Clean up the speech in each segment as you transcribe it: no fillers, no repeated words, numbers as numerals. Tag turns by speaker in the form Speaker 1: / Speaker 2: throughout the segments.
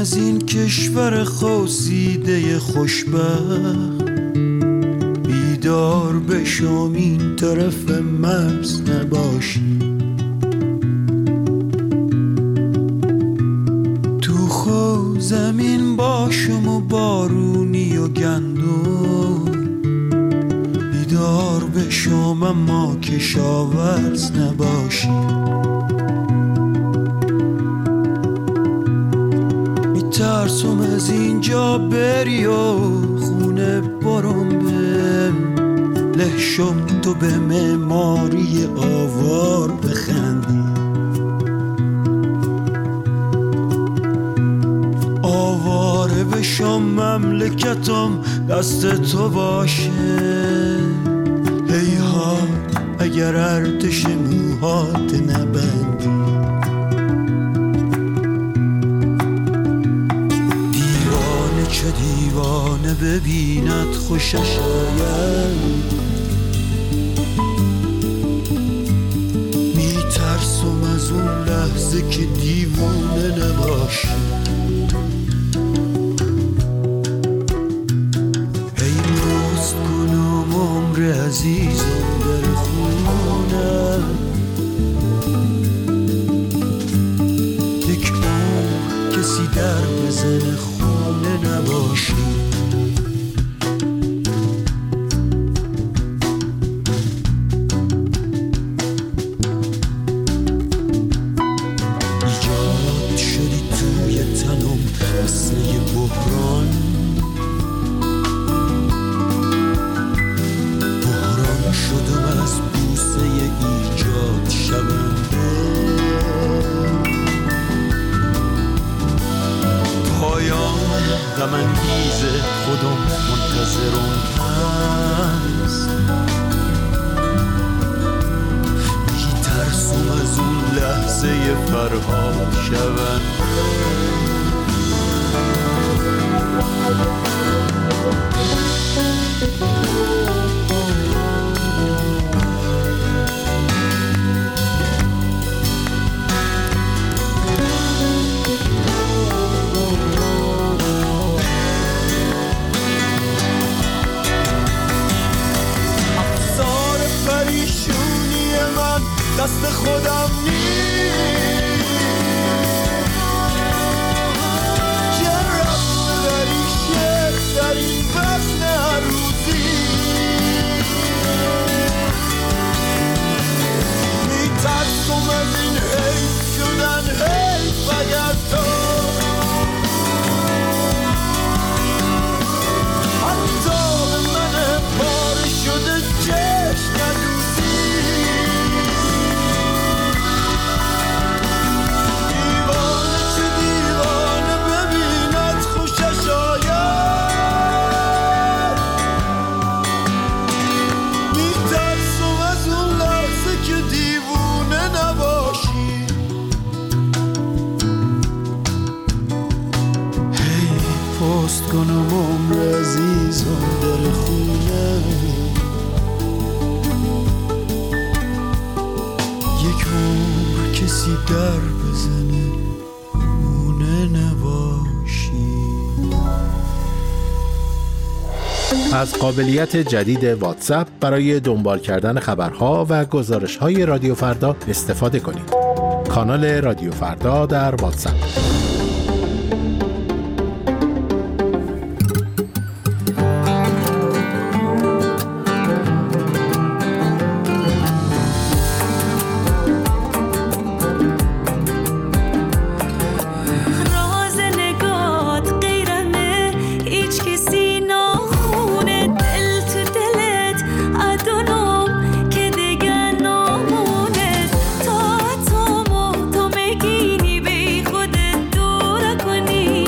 Speaker 1: از این کشور خواسیده خوشبخت، بیدار بشم این طرف مرز نباشی. تو خو زمین باشم و بارونی و گندم، بیدار بشم اما کشاورز نباشی. میترسم از اینجا بری و خونه برم به لحشم، تو به معماری آوار بخندی. آواره بشم مملکتم دست تو باشه، هیهات اگر ارتش موهات نبندی. دیوانه چه دیوانه ببیند خوشش آید، میترسم از اون لحظه که دیوانه نباشی. عزیزم در خونه یک عمر کسی در بزن خونه نباشی. ایجاد شدی توی تنم مثل یه بحران، شدم از بوسه ایجاد شونده. پایان غم انگیز خودم منتظرم هست، میترسم از اون لحظه فرهاد شونده. دست خودم نیست که رفت داری شعر در این وزن هر روزی. میترسم از این حیف شدن حیف اگر تو حتی به من پاره شده چشم ندوزی. کنم عمر عزیزم در خونه، یک عمر کسی در بزنه خونه نباشی.
Speaker 2: از قابلیت جدید واتساپ برای دنبال کردن خبرها و گزارش‌های رادیو فردا استفاده کنید. کانال رادیو فردا در واتساپ.
Speaker 3: تو مگینی بی خودت دور کنی.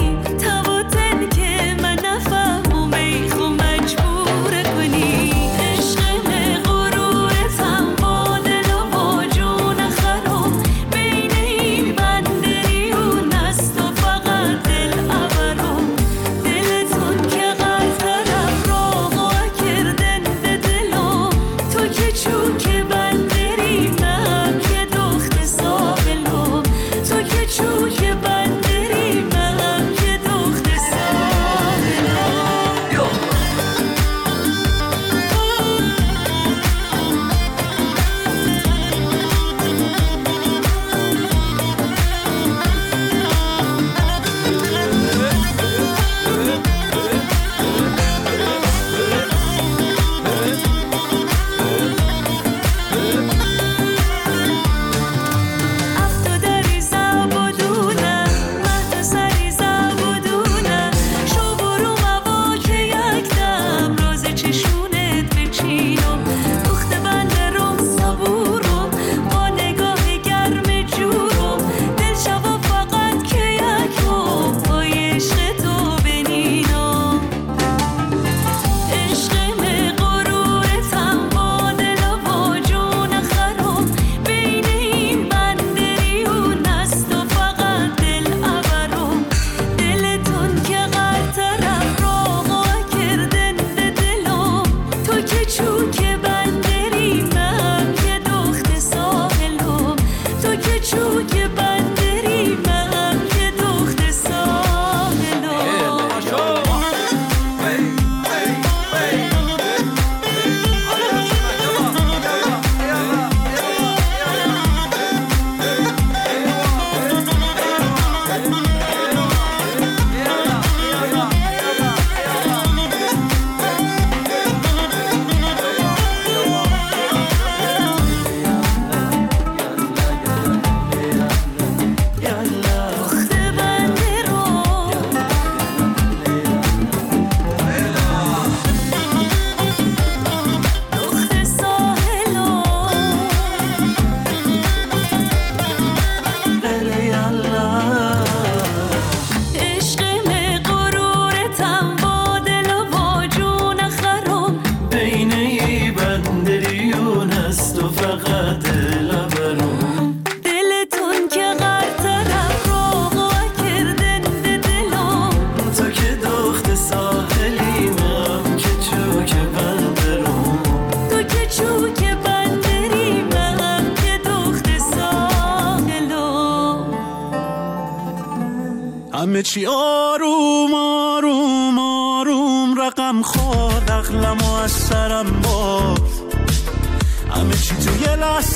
Speaker 3: همه چی آروم آروم آروم رقم خورد، عقلمو از سرم برد، همه چی تو یه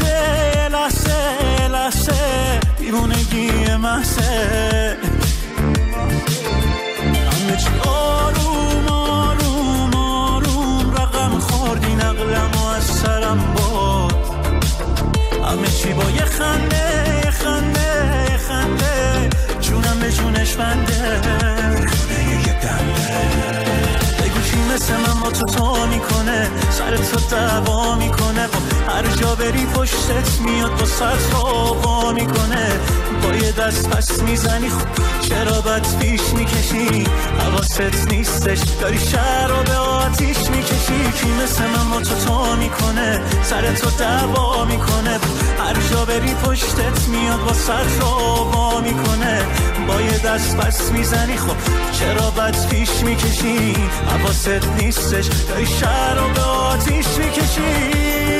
Speaker 3: لحظه دیوونگی محضه، همه چی آروم آروم آروم رقم خورد، این عقلمو از سرم برد، همه چی با یه خنده جونم به جونش بنده، یه دنده بگو کی مثل من با تو میکنه، سر تو دعوا میکنه، با هر جا بری پشتت میاد با سر تو میکنه، با یه دست پس میزنی خب چرا بد پیش میکشی، حواست نیستش داری شهر رو به آتیش میکشی، کی مثل من با تو میکنه، سر تو دعوا میکنه، هر جا بری پشتت میاد با سر تو میکنه، با یه دست پس میزنی خب چرا بد پیش میکشی، حواست نیستش داری شهر رو به آتیش میکشی،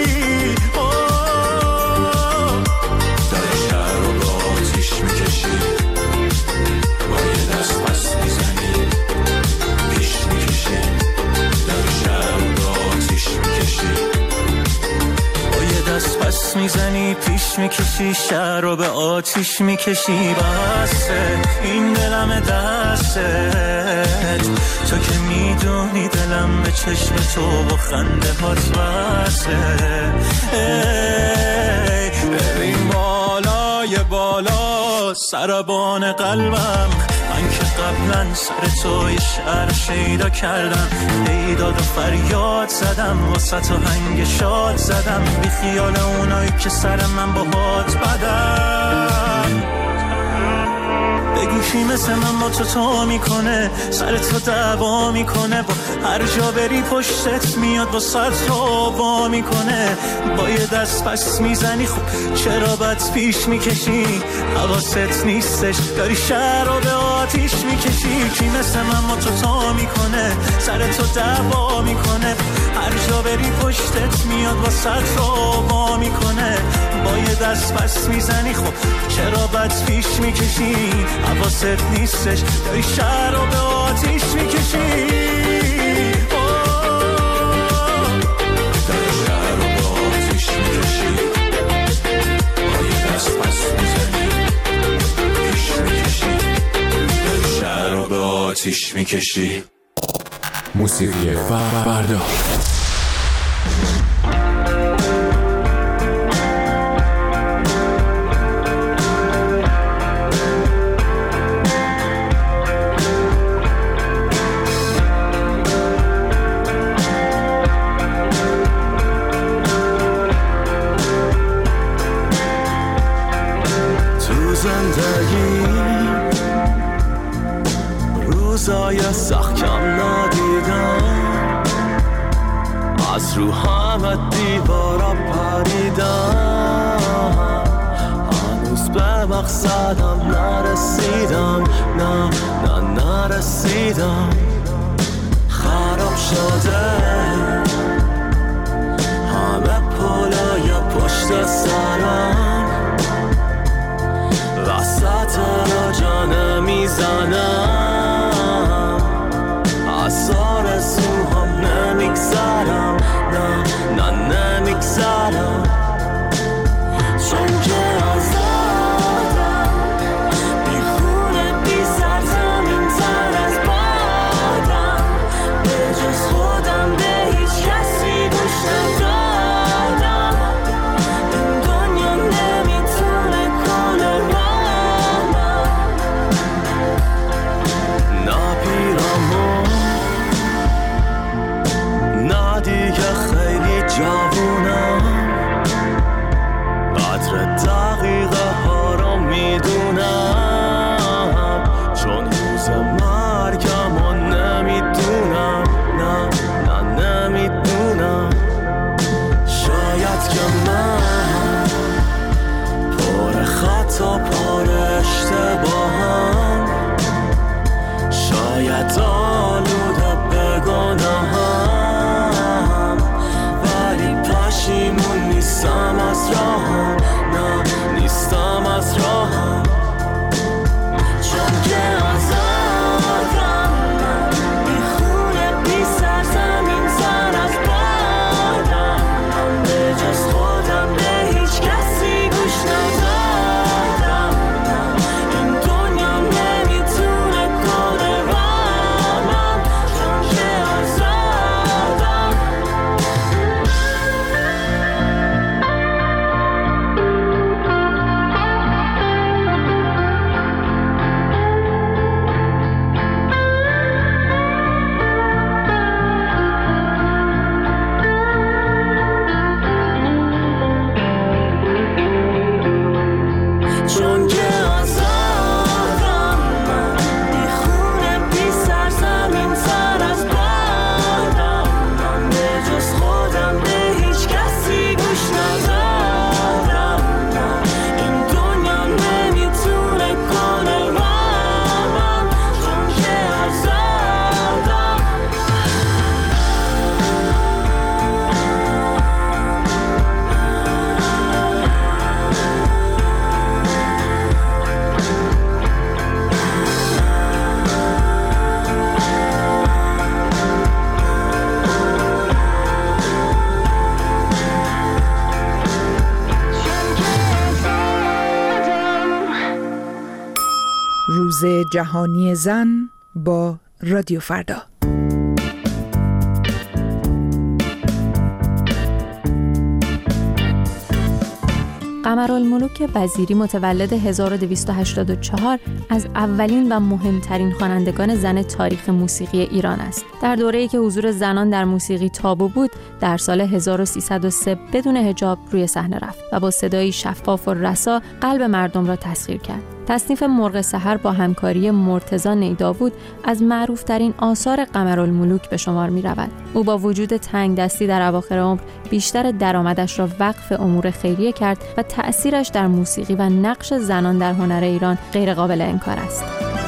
Speaker 3: داری شهر رو به آتیش میکشی، با یه دست پس میزنی پیش میکشی، داری شهر رو به آتیش میکشی، با یه دست پس میزنی پیش میکشی، شهر رو به آتیش میکشی، بسه این دلم دستت، تو که میدونی دلم به چشم تو با خنده هات وصله، ببین بالای بالا سربان قلبم، من که قبلا سر تو یه شعر شیدا کردم، بیداد و فریاد زدم، واسه تو هنگ شاد زدم، بی خیال اونایی که سر من با هات بدم، بگو کی مثل من با تو میکنه، سر تو دعوا میکنه، با هر جا بری پشتت میاد با سر تو میکنه، با یه دست پس میزنی خب چرا بد پیش میکشی، حواست نیستش داری شهر رو به آتیش میکشی، کی مثل من با تو میکنه، سر تو دعوا میکنه، هر جا بری پشتت میاد با سر تو میکنه، با یه دست پس میزنی خب چرا بد پیش میکشی، حواست نیستش داری شهر رو به آتیش میکشی، داری شهر رو به آتیش میکشی، با یه دست پس میزنی پیش میکشی، داری شهر رو به آتیش میکشی.
Speaker 2: موسیقی فردا
Speaker 1: روزای سخت کم ندیدم، از رو همه دیوارا پریدم، هنوز به مقصدم نرسیدم، نه نرسیدم، خراب شده همه پلای پشت سرم، وسط را جانه میزنم، از آرزوهام نمیگذرم، نه نمیگذرم، چون که آزادم، بیخونه بی سرزمین تر از بادم، به جز خودم به هیچ کسی گوش ندادم، این دنیا نمیتونه کنه رامم، نه پیرامون، نه دیگه خیلی جوونم، قدر دقیقه ها رو میدونم، چون روز مرگم رو نمیدونم، نه
Speaker 4: روز جهانی زن با رادیو فردا.
Speaker 5: قمرالملوک وزیری متولد 1284 از اولین و مهمترین خوانندگان زن تاریخ موسیقی ایران است. در دوره‌ای که حضور زنان در موسیقی تابو بود، در سال 1303 بدون حجاب روی صحنه رفت و با صدایی شفاف و رسا قلب مردم را تسخیر کرد. تصنیف مرغ سحر با همکاری مرتضی نیداود از معروف‌ترین آثار قمرالملوک به شمار می‌رود. او با وجود تنگ دستی در اواخر عمر بیشتر درآمدش را وقف امور خیریه کرد و تأثیرش در موسیقی و نقش زنان در هنر ایران غیر قابل انکار است.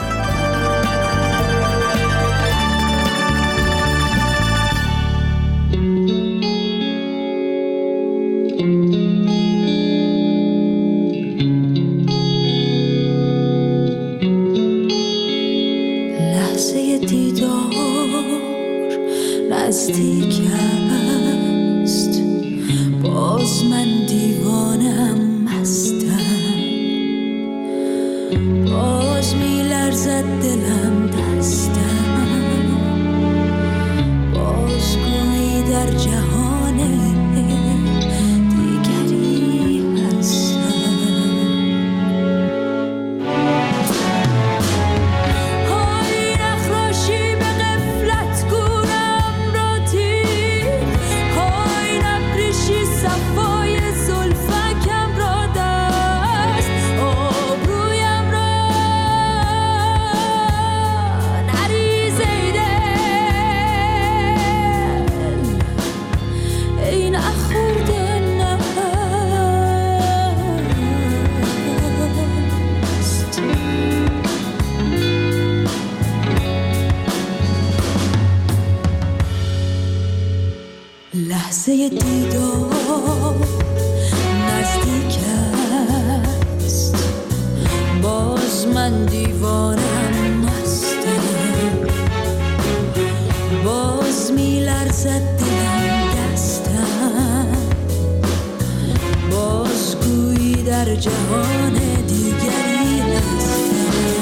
Speaker 6: نزدیک است، باز من دیوانم مستم، باز میلرزد دلم دستم، باز گویی در جهان دیگری هستم. های نخراشی به غفلت گورم را تیر، های نپریشی صفای زلفکم را دست، آبرویم را نریز ای دل، ای نخورده نست. لحظه دیدار نزدیک است، باز من دیوانم مستم، باز میلرزد دلم دستم، باز گویی در جهان دیگری هستم.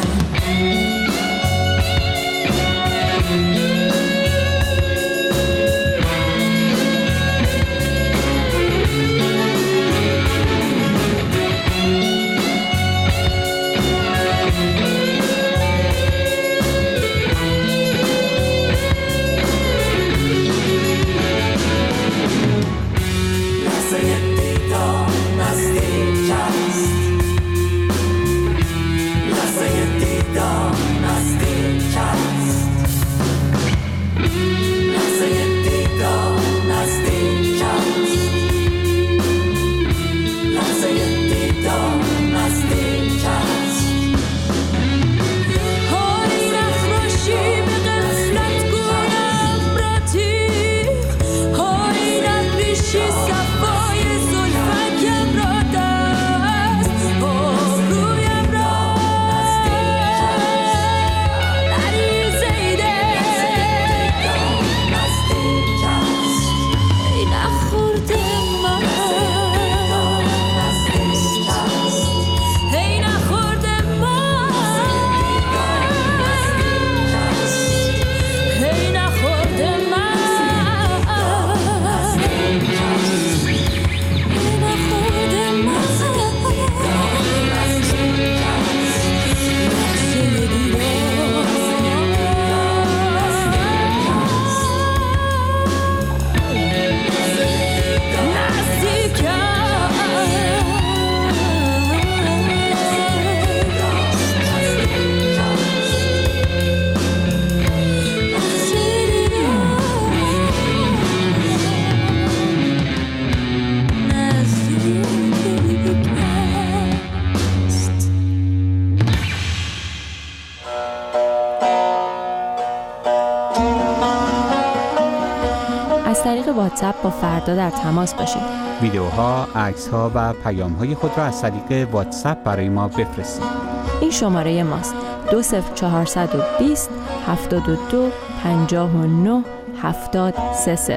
Speaker 5: از طریق واتساپ با فردا در تماس باشید.
Speaker 7: ویدیوها، عکس‌ها و پیام‌های خود را از طریق واتساپ برای ما بفرستید.
Speaker 5: این شماره ماست: 20420 72 59 7030.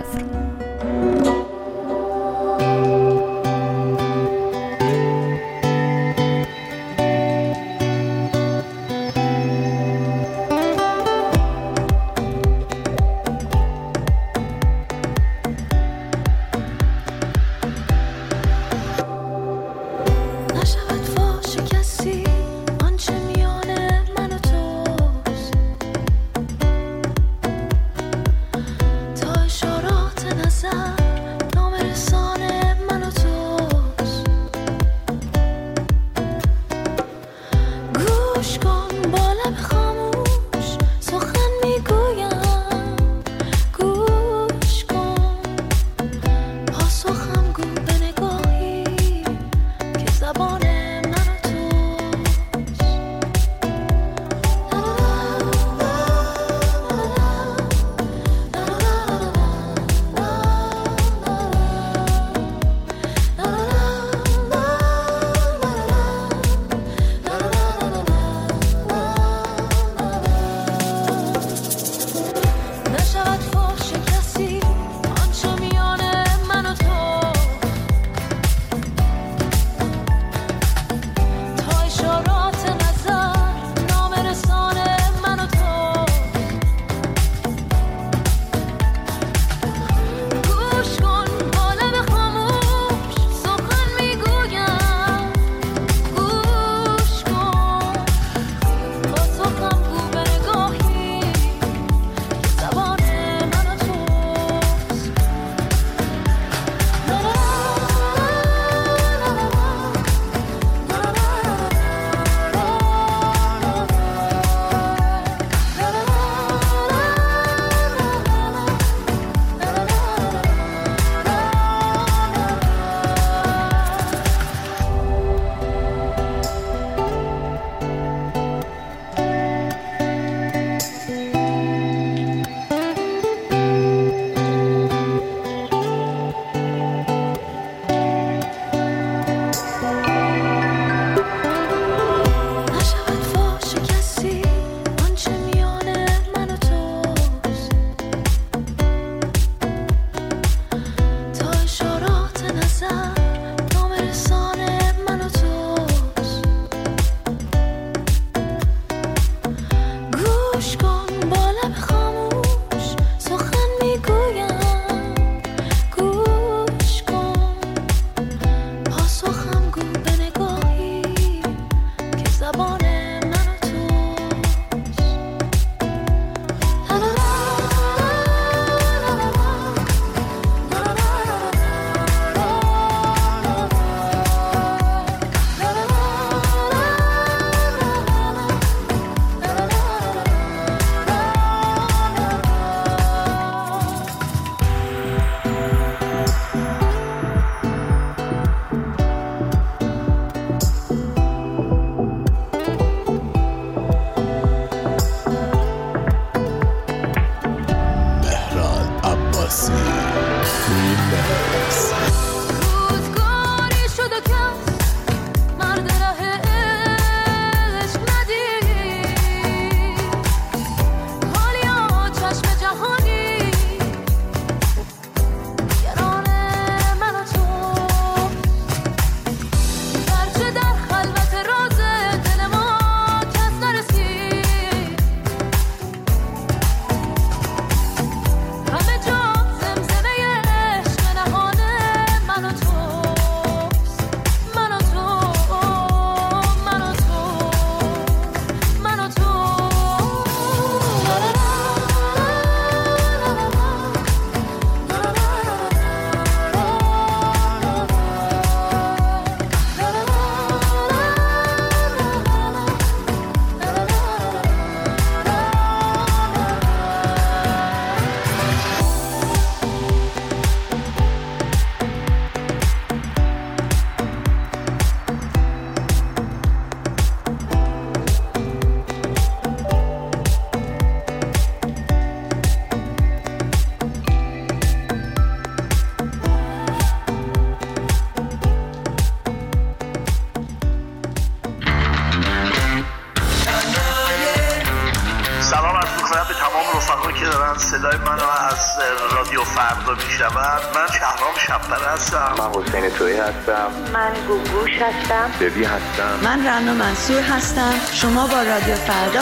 Speaker 8: فردا میشود. من شهرام شب‌پر هستم.
Speaker 9: من حسین تویی هستم.
Speaker 10: من گوگوش هستم.
Speaker 9: ببی هستم.
Speaker 11: من رنا منصور هستم. شما با رادیو فردا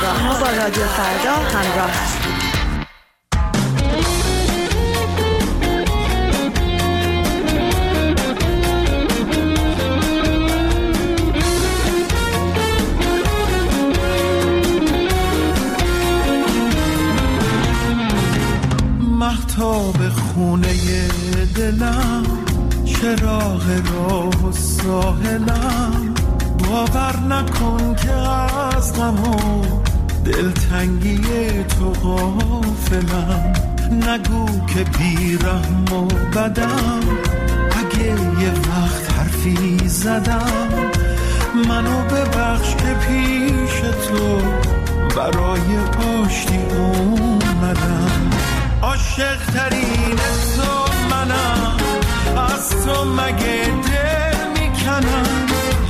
Speaker 11: همراه هستید.
Speaker 3: مهتاب خونه دلم، چراغ راه و ساحلم، باور نکن که از غم و دلتنگی تو غافلم. نگو که بیرحم و بدم، اگه یه وقت حرفی زدم، منو ببخش که پیش تو برای آشتی اومدم. عاشق ترین تو منم، از تو مگه دل میکنم.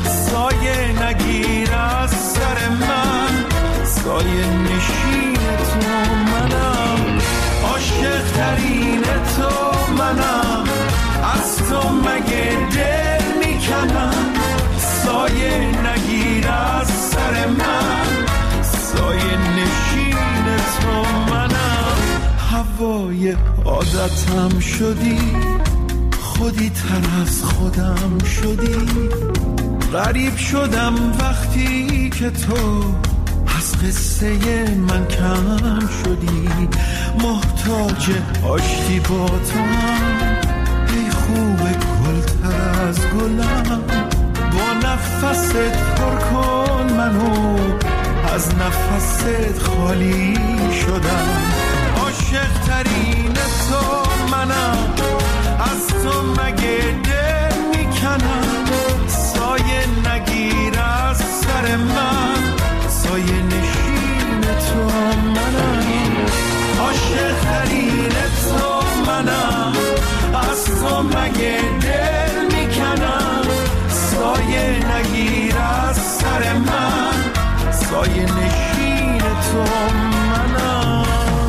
Speaker 3: سایه نگیر از سر من، سایه نشین تو منم. عاشق ترین تو منم، از تو مگه دل میکنم. سایه نگیر از سر من، سایه نشین تو منم. هوای عادتم شدی، خودی تر از خودم شدی. غریب شدم وقتی که تو از قصه من کم شدی. محتاج آشتی با تو هم، ای خوب گل تر از گلم. با نفست پر کن منو، از نفست خالی شدم. عاشق ترین تو منم، از تو مگه دل میکنم. سایه نگیر از سر من، سایه نشین تو منم. عاشق ترین تو منم، از تو مگه دل میکنم. سایه نگیر از سر من، سایه نشین تو منم.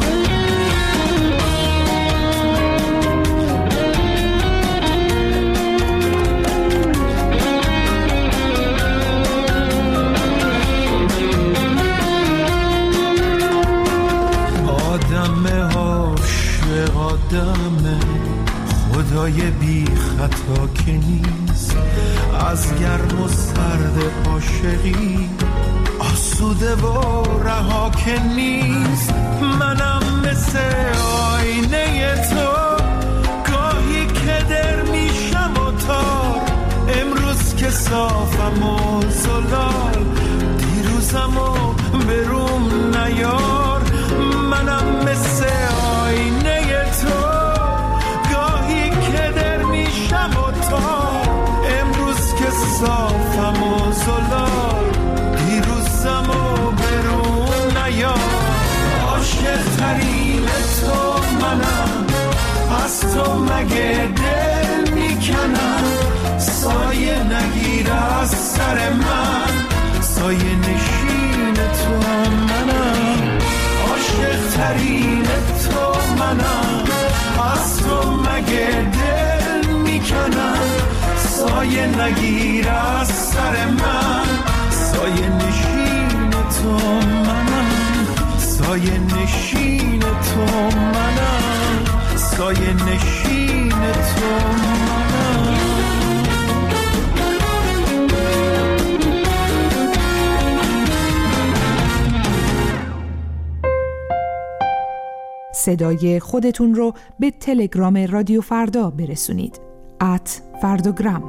Speaker 3: آدم خدای بی خطا که نیست، از گرم و سرد عاشقی آسوده و رها که نیست. منم مثل آینه تو، گاهی که در میشم و تار. امروز که صافم و زلال، دیروزم و بروم نیار. منم مثل آینه تو، گاهی که در میشم و تار. امروز که صافم و زلال، دیروزم و برون نیار. عاشق ترین تو منم، از تو مگه دل میکنم. سایه نگیر از سر من، سایه نشین تو منم. عاشق ترین تو منم، از تو مگه دل میکنم. سایه نگیر از سر من، سایه نشین تو منم. سایه نشین تو منم، سایه نشین تو منم.
Speaker 4: صدای خودتون رو به تلگرام رادیو فردا برسونید. @فرداگرام.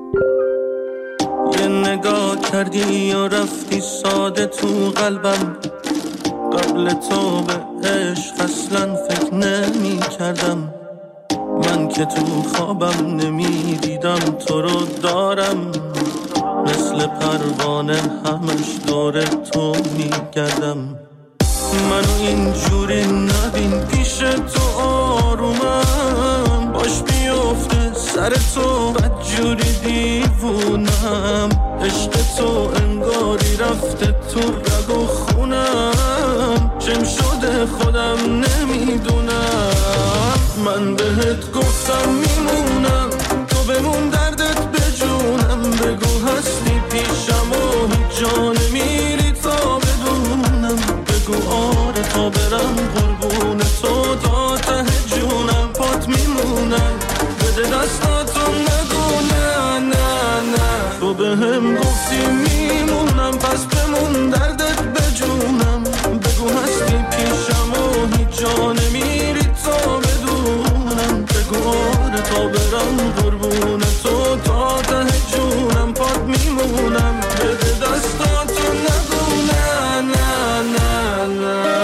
Speaker 3: یه نگاه کردی و رفتی ساده تو قلبم. قبل تو به عشق اصلا فکر نمی کردم. من که تو خوابم نمی دیدم تو رو دارم. مثل پروانه همش دور تو می گردم. منو اینجوری نبین پیش تو آرومم. باش بیفته سر تو بدجوری دیوونم. عشق تو انگاری رفته تو رگ و خونم. چم شده خودم نمیدونم. من بهت گفتم میمونم، تو بمون دردت بجونم. بگو هستی پیشم و هیچ جا نمیری تا بدونم. بگو آره تا برم قربون تو تا ته جونم. پات میمونم بده دستاتو نگو نه نه نه. تو بهم گفتی میمونم پس بمون دردت بجونم. بگو هستی پیشم و هیچ جا نمیری تا بدونم. بگو آره تا برم قربون تو تا ته جونم. پات میمونم بده دستاتو نگو نه نه نه نه.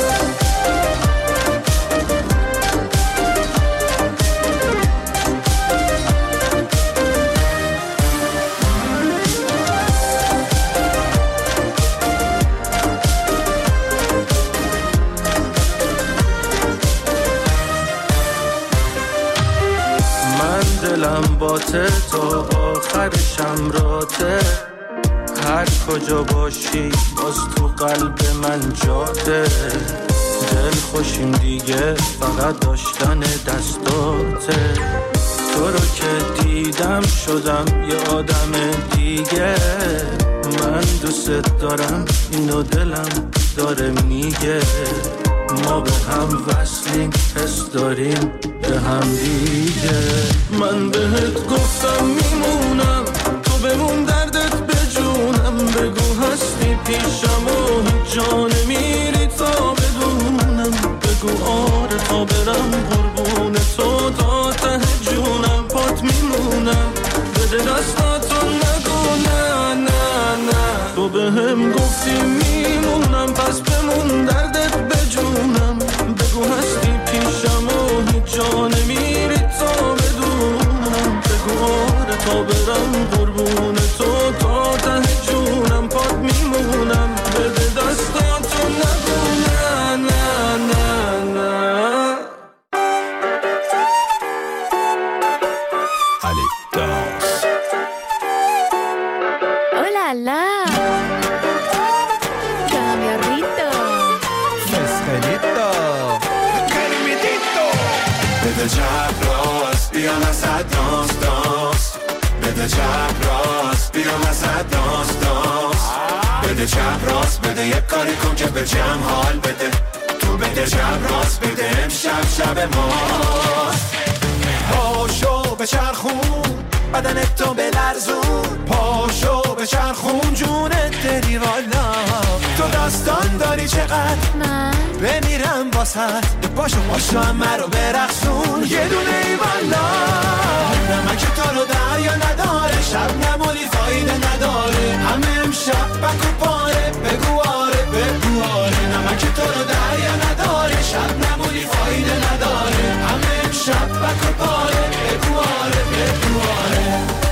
Speaker 3: دلم باته تا آخر شمراته. هر کجا باشی باز تو قلب من جاته. دل خوشیم دیگه فقط داشتن دستاته. تو رو که دیدم شدم یه آدم دیگه. من دوست دارم اینو دلم داره میگه. ما به هم وصلیم حس داریم به هم دیگه. من بهت گفتم میمونم، تو بمون دردت بجونم. بگو هستی پیشم و هیچ جا نمیری تا بدونم. بگو آره تا برم قربون تو تا ته جونم. پات میمونم بده دستاتو نگو نه نه نه. تو بهم گفتی میمونم پس بمون دردت بجونم. بگو هستی پیشم و هیچ جا نمیری تا بدونم. بگو آره تا برم قربون تو تا ته جونم. پات میمونم بده دستاتو نگو نه نه نه نه.
Speaker 12: Hola, cambiarrito,
Speaker 1: fresquelito, carimidito. بده جب راست بیا وسط دانس دانس. بده جب راست بیا وسط دانس دانس. بده جب راست بده یک کاری کن که به جمع حال بده. تو بده جب راست بده امشب شب ماست. پاشو بچرخون بدنتو بلرزون. پاشو بچرخون جونت دری والا. تو داستان داری چقدر
Speaker 12: من
Speaker 1: بمیرم واسد. پاشو پاشو همه رو برقصون یه دونه ای والا. نمک تو رو دریا نداره. شب نمولی فایده نداره. همه امشب بکو پاره. بگو آره بگو آره. نمک تو رو دریا نداره. شب نمولی فایده نداره. همه امشب بکو پاره. بگو آره بگو آره.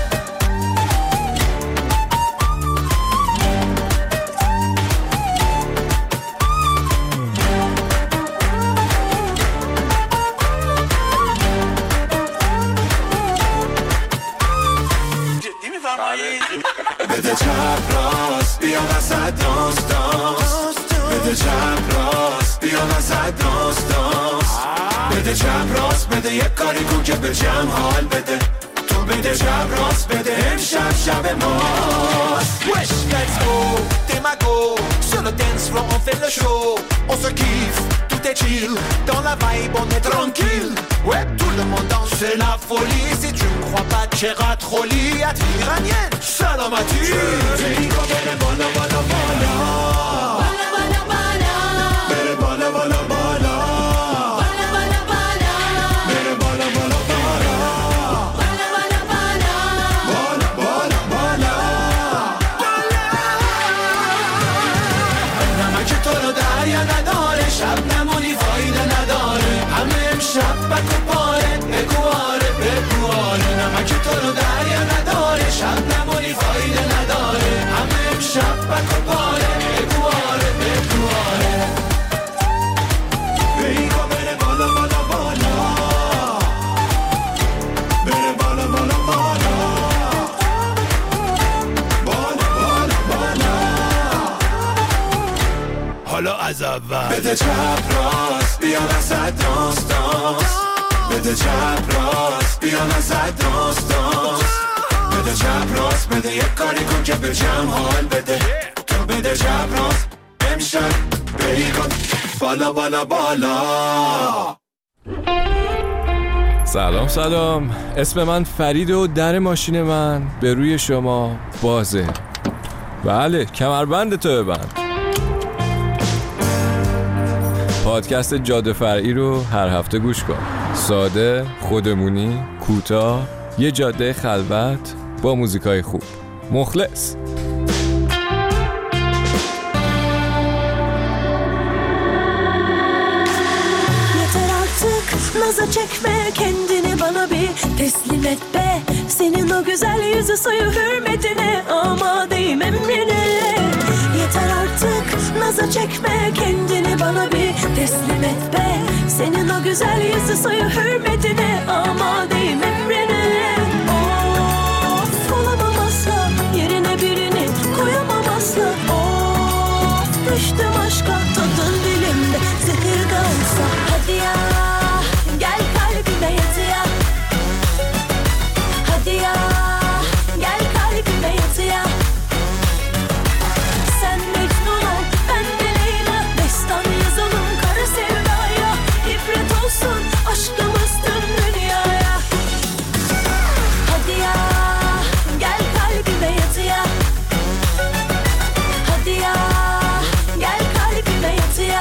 Speaker 1: بده چپ راست بیا وسط دانس دانس. بده چپ راست بیا وسط دانس دانس. بده چپ راست بده یک کاری کن که به جمع حال بده. تو بده چپ راست بده امشب شب ماست. Wesh, let's go, t'es ma go. Sur le dance floor on fait le show. On se kiffe, tout est chill. Dans la vibe on est tranquille. Ouais, tout le monde danse, c'est la folie. Si tu me crois pas, tchera troli. Atri iranienne, salamati. Rico, bene, bola, bola, bola. Bola, bola, bola. Bene, bola, bola, bola. Bola, bola, bola. Bene, bola, bola, bola. Bola, bola, bola. Bola, bola, bola. نمک تو رو دریا نداره. شب نمونی فایده نداره. همه امشب بکو پاره. بگو آره بگو آره. نمک تو رو دریا نداره. شب نمونی فایده نداره. همه امشب بکو پاره. بگو آره بگو آره. بیگو بره بالا بالا بالا. بره بالا بالا بالا. بالا بالا بالا. حالا از اول بده چپ راست بیا وسط دانس دانس. بده چپ راست بیا نزد راست بده چپ راست بده یک کاری کن که به جمع حال بده تو بده چپ راست امشب بری کن بالا بالا بالا.
Speaker 12: سلام اسم من فرید و در ماشین من به روی شما بازه. بله کمربند تو ببند. پادکست جاده فرعی رو هر هفته گوش کن. ساده، خودمونی، کوتاه، یه جاده خلوت با موزیکای خوب. مخلص.
Speaker 6: Naza çekme kendini bana bir teslim et be. Senin o güzel yüzü suyu hürmetine amadeyim emrine. Yeter artık naza çekme kendini bana bir teslim et be. Senin o güzel yüzü suyu hürmetine amadeyim emrine. Of olamam asla yerine birini koyamam asla. Of düştüm aşka tadın dilimde zehir de olsa. Hadi ya gel kalbime yat ya. Hadi ya gel kalbime yat ya. Sen Mecnun ol ben de Leyla. Destan yazalım kara sevdaya. İbret olsun aşkımız tüm dünyaya. Hadi ya gel kalbime yat ya. Hadi ya gel kalbime yat ya.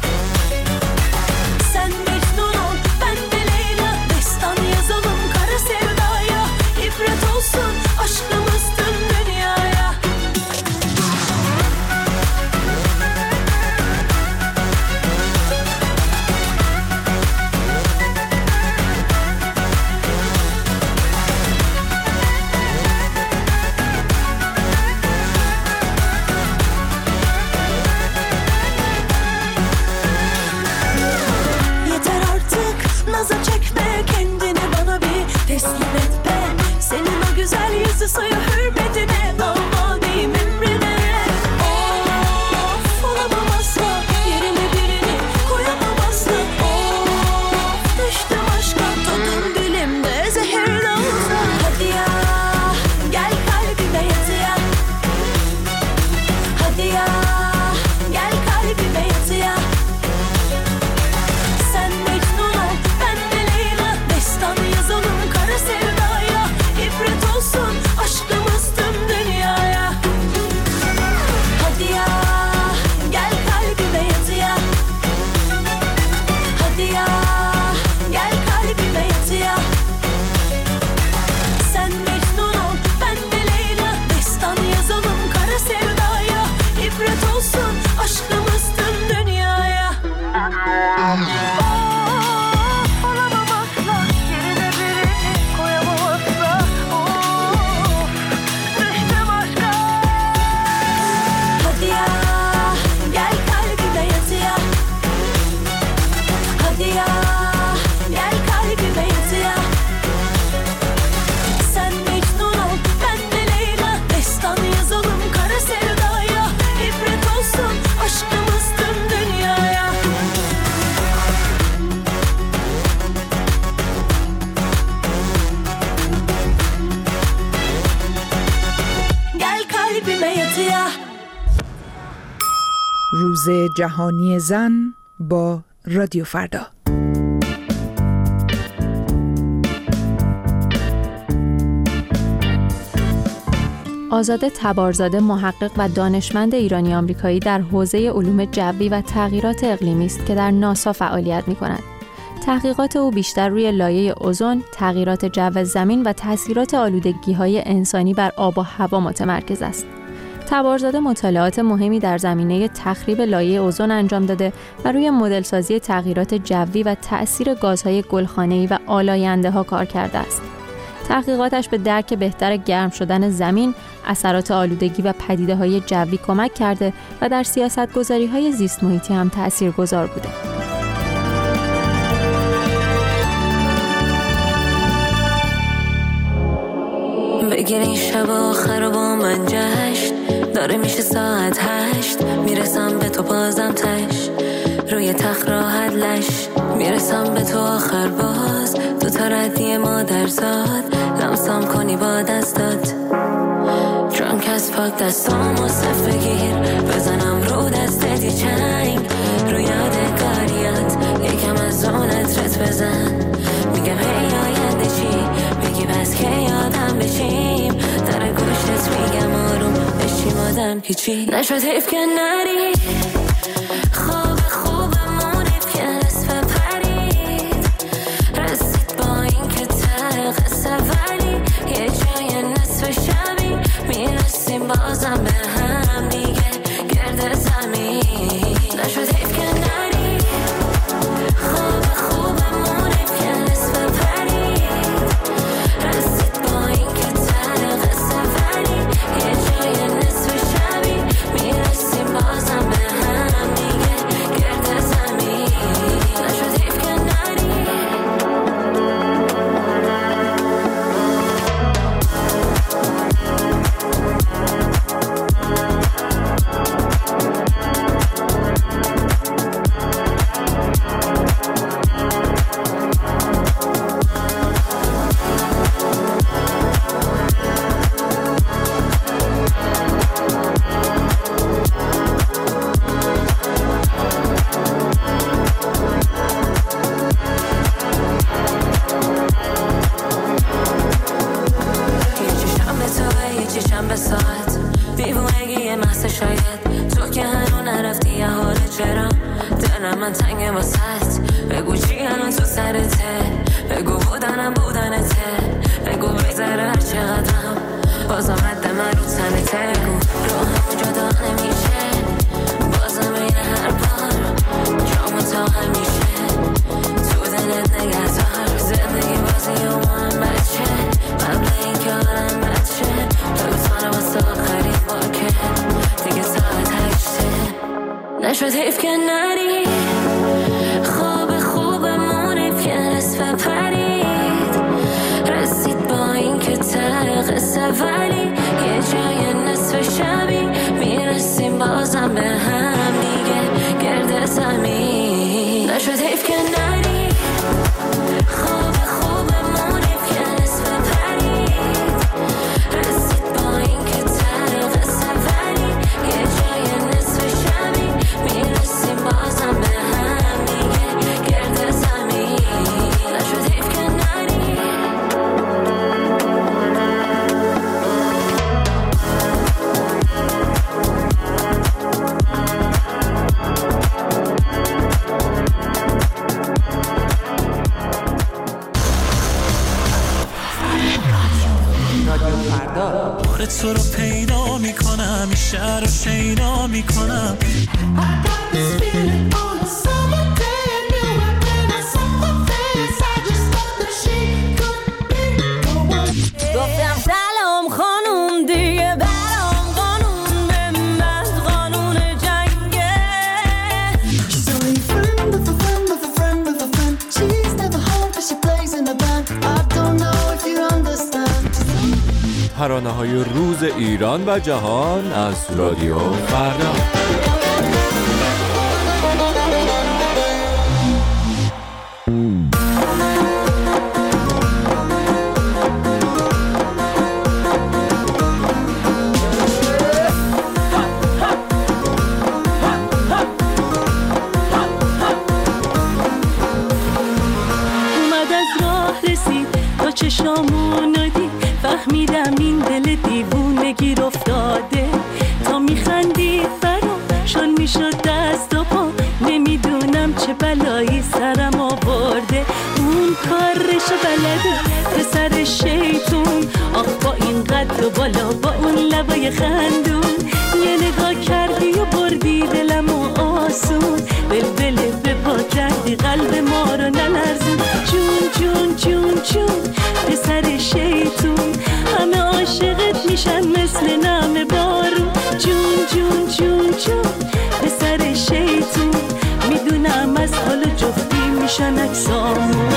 Speaker 6: Sen Mecnun ol ben de Leyla. Destan yazalım kara sevdaya. İbret olsun aşkımız tüm dünyaya. Yeter artık naza çekme kendini bana bir teslim et be. Senin o güzel yüzü suyu hürmetine amadeyim emrine. Of olamam asla yerine birini koyamam asla. Of düştüm aşka tadım dilimde zehir de olsa. Hadi ya gel kalbime yat ya. Hadi ya gel kalbime yat ya. Sen Mecnun ol ben de Leyla. Destan yazalım kara sevdaya. İbret olsun aşkımız tüm dünyaya. Hadi ya gel kalbime yat ya. Hadi ya gel kalbime yat ya. Sen Mecnun ol ben de Leyla. Destan yazalım kara sevdaya. İbret olsun aşkımız tüm dünyaya. Of olamam asla yerine birini koyamam asla. Of düştüm aşka. Hadi ya gel kalbime yat ya. Hadi ya gel kalbime yat ya. Sen Mecnun ol ben de Leyla. Destan yazalım kara sevdaya. İbret olsun aşkımız tüm dünyaya. Gel kalbime yat ya.
Speaker 4: روز جهانی زن با رادیو فردا.
Speaker 5: آزاده تبارزاده محقق و دانشمند ایرانی آمریکایی در حوزه علوم جوی و تغییرات اقلیمی است که در ناسا فعالیت می‌کند. تحقیقات او بیشتر روی لایه اوزون، تغییرات جو زمین و تاثیرات آلودگی‌های انسانی بر آب و هوا متمرکز است. تبارزاده مطالعات مهمی در زمینه تخریب لایه اوزون انجام داده و روی مدل‌سازی تغییرات جوی و تأثیر گازهای گلخانه‌ای و آلاینده‌ها کار کرده است. تحقیقاتش به درک بهتر گرم شدن زمین، اثرات آلودگی و پدیده‌های جوی کمک کرده و در سیاست‌گذاری‌های زیست محیطی هم تأثیرگذار بوده.
Speaker 13: بگیر این شب آخر با من جشن، داره میشه ساعت 8، میرسم به تو بازم تش، روی تخت راحت لش، میرسم به تو آخر باز، تا ردی مادرزاد لمسم کنی با دستات Drunk as fuck دستامو صف بگیر بزنم رو دستتی چنگ رو یادگاریات یکم از اون عطرت بزن میگم هی آینده چی بگی بس که یادم بشیم در گوشت میگم آروم بشیم آدم هیچی نشد حیف که نری خواب خوبمون حیف که نصف پرید رسید با این که ته قصه ولی یه جای نصف شبی میرسیم بازم به هم دیگه گرد زمین نشد حیف که نری خواب خوبمون حیف که نصف پرید رسید با این که ته قصه ولی یه جای نصف شبی میرسیم بازم به هم دیگه گرد زمین نشد حیف که نری چشم به ساعت دیوونگی محض شاید تو که هنو نرفتی یه حال چرا دلم من تنگ واسط بگو چی الان تو سرته بگو بودنته بگو بگذره هر چقدرم بازم رد من رو تنته بگو رو همون جدا نمیشه بازم این هر بار جامو تا همیشه تو دلت نگهدار زندگی بازی و من بچه قبل این که آدم بچه بزمانه واسه آخرین بار که دیگه ساعت 8 نشد حیف که نری خواب خوبمون حیف که نصف پرید رسید با این که ته قصه ولی یه جای نصف شبی میرسیم بازم به هم دیگه گرد زمین نشد حیف که نری خواب خوبمون حیف که نصف پرید رسید با این که ته قصه ولی یه جای نصف شبی میرسیم بازم به هم دیگه گرد زمین نشد حیف که نری
Speaker 3: بار تو رو پیدا میکنم این شهر رو شیدا میکنم
Speaker 6: گفتم سلام خانوم دیگه برام قانون به من قانون جنگه
Speaker 14: She's only a friend with a friend with a friend with a friend She's never home but she plays in a band I don't know if you understand
Speaker 12: ترانه‌های روز ایران و جهان از رادیو فردا.
Speaker 6: اومد از راه رسید تا چشامون دید فهمیدم این دل دیوونه گیر افتاده تا میخندید برام شل میشد دست و پا نمیدونم چه بلایی سرم آورده اون کارش بلده پسر شیطون آخ با این قد و بالا با اون لبای خندون یه نگاه کردی و بردی دلم و آسون بلبله به پا کردی قلب ما رو نلرزون جون جون جون جون پسر شیطون همه عاشقت میشن مثل نم بارون جون جون جون جون پسر شیطون میدونم از حال جفتی میشن اکسامون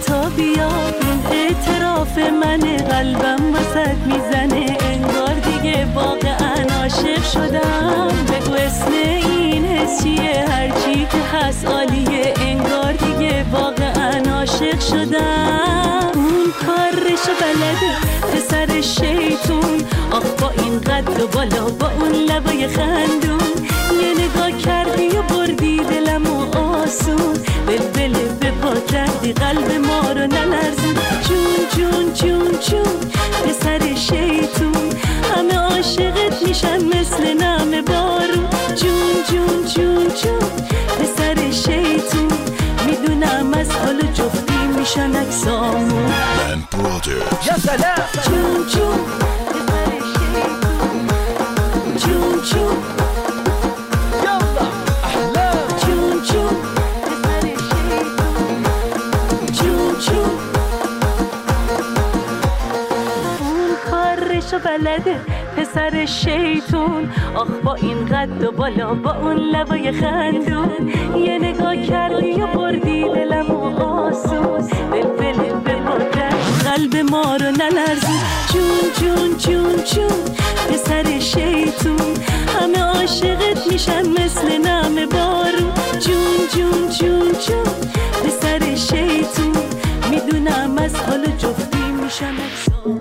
Speaker 6: تا بیا این اعتراف منه، قلبم واسد میزنه انگار دیگه واقعا عاشق شدم. بگو اسم این حس چیه؟ هرچی که هست عالیه، انگار دیگه واقعا عاشق شدم. اون کارشو بلده پسر شیطون، آخ با این قد و بالا با اون لبای خندون، یه نگاه کردی و بردی دلمو آسون، بلبل به پا کردی قلب ما رو نلرزون. جون جون جون جون پسر شیطون، همه عاشقت میشن مثل نم بارون. جون جون جون جون پسر شیطون، میدونم از حال جفتی میشن اکسامون. یا سلام جون جون پسر شیطون، جون جون یالا احلام، جون جون پسر شیطون، جون جون. اون کارشو بلده پسر شیطون، آخ با این قد و بالا با اون لبای خندون، یه نگاه کردی و بردی دلمو آسون، بلبل به پا قلب ما رو نلرزون. جون جون جون جون پسر شیطون، همه عاشقت میشن مثل نم بارون. جون جون جون جون پسر شیطون، میدونم از حال جفتی میشن اکسام.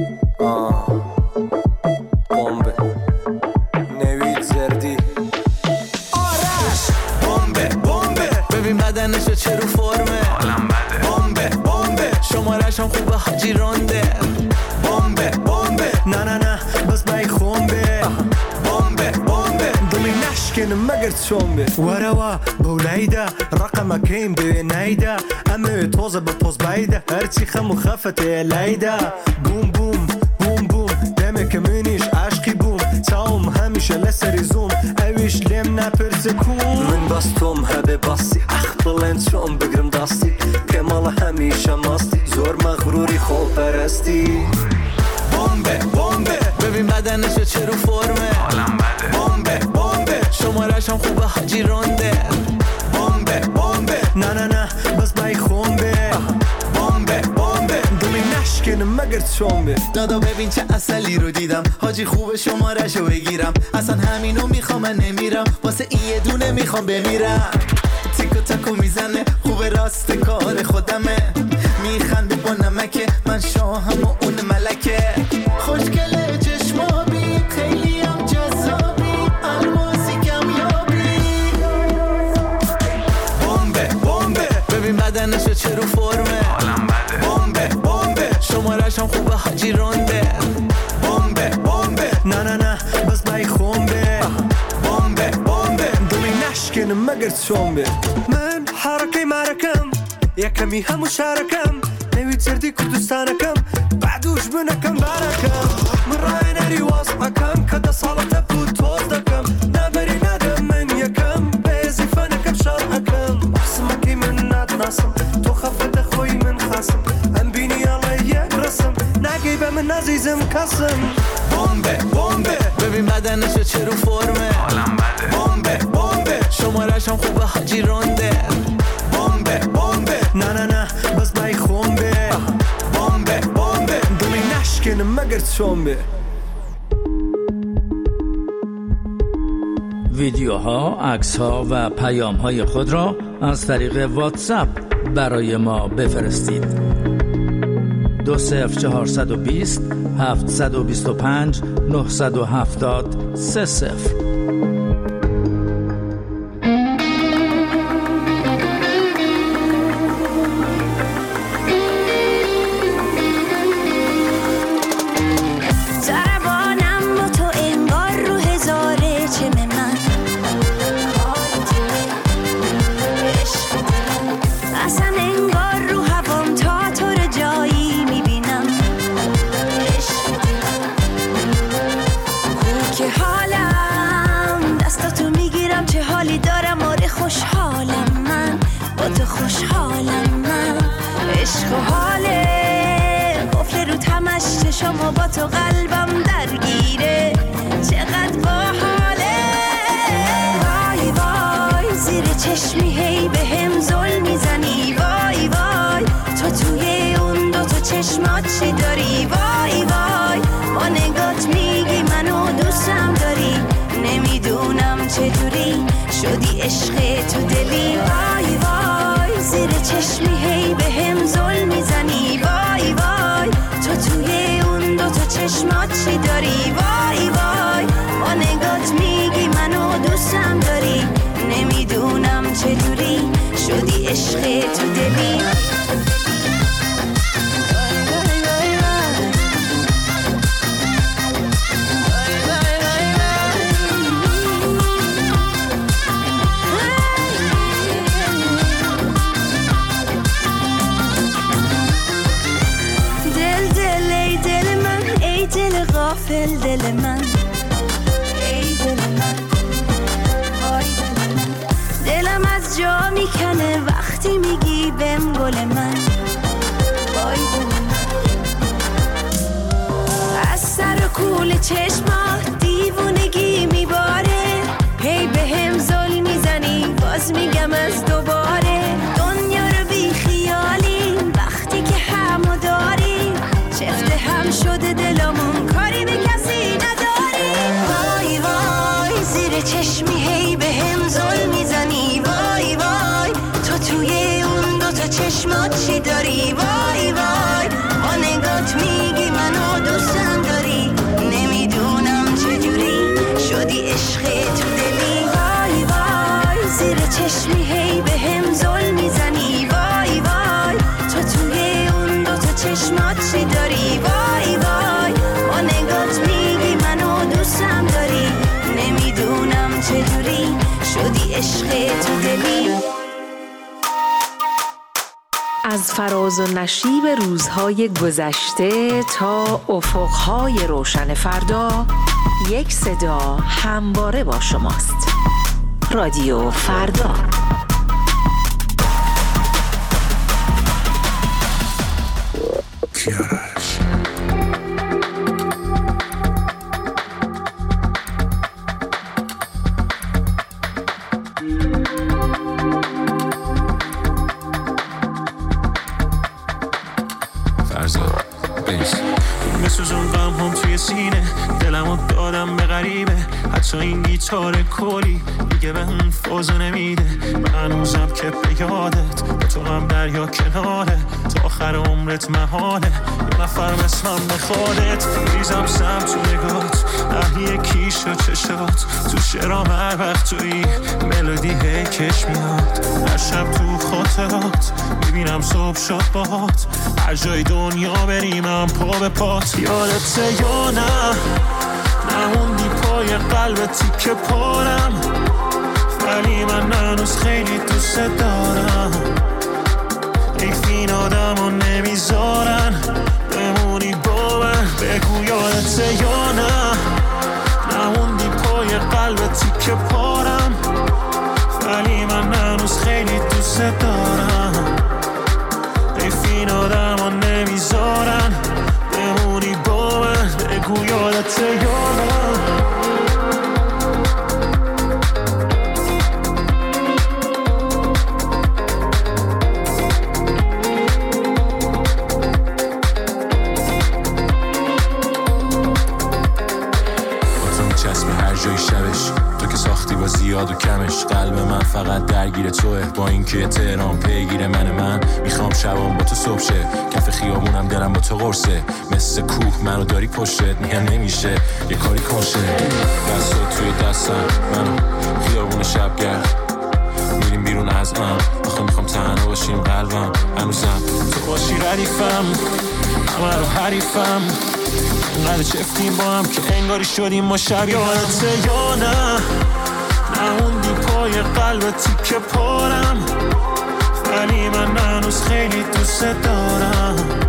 Speaker 15: بمب نوید زردی آرش بمبه بمبه، ببین بدنشو چه رو فرمه، حالم بده. بمبه بمبه شمارش هم خوبه حاجی رونده. بمبه بمبه نه نه نه بس بای خونبه. بمبه بمبه دلی نشکن مگر چومبه وروا بولایده رقم کیم به نیده، اما توزه به پوز بایده هرچی خم و خفت لیده. بوم بوم بوم بوم دمه که منیش عشقی بوم، تاوم همیشه لسری زوم اویش لیم نپرسه کون. من باستم هبه باستی اخ بلند شم بگرم داستی، کمال همیشه ماستی زور مغروری خوب پرستی. بمبه بمبه ببین بدنشو چه رو فرمه، حالم بده. بمبه بمبه شمارش هم خوبه حاجی رونده. بمبه بمبه نه نه نه بس بای خونبه. بمبه بمبه دلی نشکن مگر چومبه. دادا ببین چه اصلی رو دیدم حاجی، خوبه شمارشو بگیرم، اصلا همینو میخوام من نمیرم، واسه این یه دونه میخوام بمیرم. تیکو تاکو میزنه خوبه راست کار خودمه، میخنده با نمکه من شاهم و اون ملکه. خوشگله چشمابی خیلی هم جذابی، الماسی کمیابی. بمبه بمبه ببین بدنشو چه رو فرمه، حالم بده. بمبه بمبه شمارش هم خوبه حاجی رونده. بمبه بمبه نه نه نه بس بای خونبه. بمبه بمبه دلی نشکن مگر چومبه. من حرکه مرکم یکمی همو شارکم، نوید زردی کردستانکم بعدوش بنکم برکم. من رای نری واسقکم که ده سالت بود توز دکم، نبری ندم من یکم بیزی فنکم شارکم. محسمکی من ندناسم تو خفت خوی من خاسم، ام بینی علی یک رسم نگی به من عزیزم کسم. بمبه بمبه ببین بدنشو چه رو فرمه، حالم بده. بمبه بمبه شمارش هم خوبه حاجی رونده. بمبه بمبه نه نه نه بس بای خونبه. بمبه بمبه دلی نشکن مگر چومبه.
Speaker 16: ویدیوها، عکس‌ها و پیام‌های خود را از طریق واتساپ برای ما بفرستید. 20420 725 970 30.
Speaker 6: شما با تو قلبم درگیره چقدر باحاله. وای وای زیر چشمی هی به هم زل میزنی، وای وای تو چشمات چی داری؟ وای وای با نگات میگی منو دوستم داری، نمیدونم چجوری شدی عشق تو دلی. وای وای زیر چشمی هی به هم ظلم میزنی، وای وای تو توی اون دوتا چشمات چی داری؟ وای وای با نگات میگی منو دوستم داری، نمیدونم چجوری شدی عشق تو دلی. غافل دل من، ای دل من، آی دل من، دلم از جا میکنه وقتی میگی بهم گل من، آی دل من. از سر و کول چشمات دیوونگی میباره، هی بهم ظلم میزنی باز میگم از دوباره، دنیا رو بی خیالیم وقتی که همو داریم، چفته هم شده دلمون کاری به کسی نداریم. وای وای زیر چشمی هی به هم ظلم میزنی، وای وای تو توی اون دوتا چشمات چی داری؟ وای وای با نگات میگی منو دوستم داری، نمیدونم چجوری شدی عشق تو دلی. وای وای زیر چشمی هی به هم ظلم میزنی، وای وای تو توی اون دوتا چشمات چی داری؟ وای وای با نگات میگی منو دوستم داری، نمیدونم چجوری شدی عشق تو دلی.
Speaker 17: از فراز و نشیب روزهای گذشته تا افقهای روشن فردا، یک صدا همواره با شماست. رادیو فردا.
Speaker 3: میسوزون غم هم توی سینه، دلمو دادم به غریبه، حتی این گیتار کلی دیگه به اون فازو نمیده. من هنوزم که به یادت به تو هم دریا کناره، تا آخر عمرت محاله یه نفر مثلم بخوادت. ریزم سم تو نگات اهلی کیش و چشات، تو شرام هر وقت توی ملودی هی کش میاد، هر شب تو خاطرات میبینم صبح شد باهات، هر جای دنیا بریم هم پا به پات. یادت یا نه نموندی پای قلبتی که پارم، ولی من هنوز خیلی دوست دارم. این آدم رو نمیذارن بمونی با من، بگو یادت یا نه نموندی پای قلبتی که پارم، ولی من هنوز خیلی دوست دارم. این آدم رو نمیذارن بمونی با من، بگو یادت یا نه. زیاد و کمش، قلب من فقط درگیر توه، با اینکه تهران پیگیر من میخوام شبام با تو صبح شه، کف خیابونم دلم با تو قرصه، مثل کوه منو داری پشتت، میگم نمیشه یه کاری کنشه. دستات توی دستم منو خیابون شبگرد، میریم بیرون از آخه میخوام تنها باشیم، قلبم هنوزم تو باشی ردیفم، همه رو حریفم، انقدر چفتیم با هم که انگاری شدیم ما شب. یادت یا نه نموندی پای قلبتی که پارم، ولی من هنوز خیلی دوست دارم.